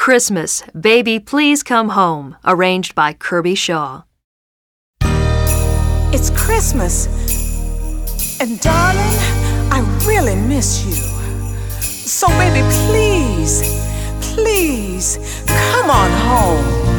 Christmas, Baby Please Come Home, arranged by Kirby Shaw. It's Christmas, and darling, I really miss you. So baby, please, please, come on home.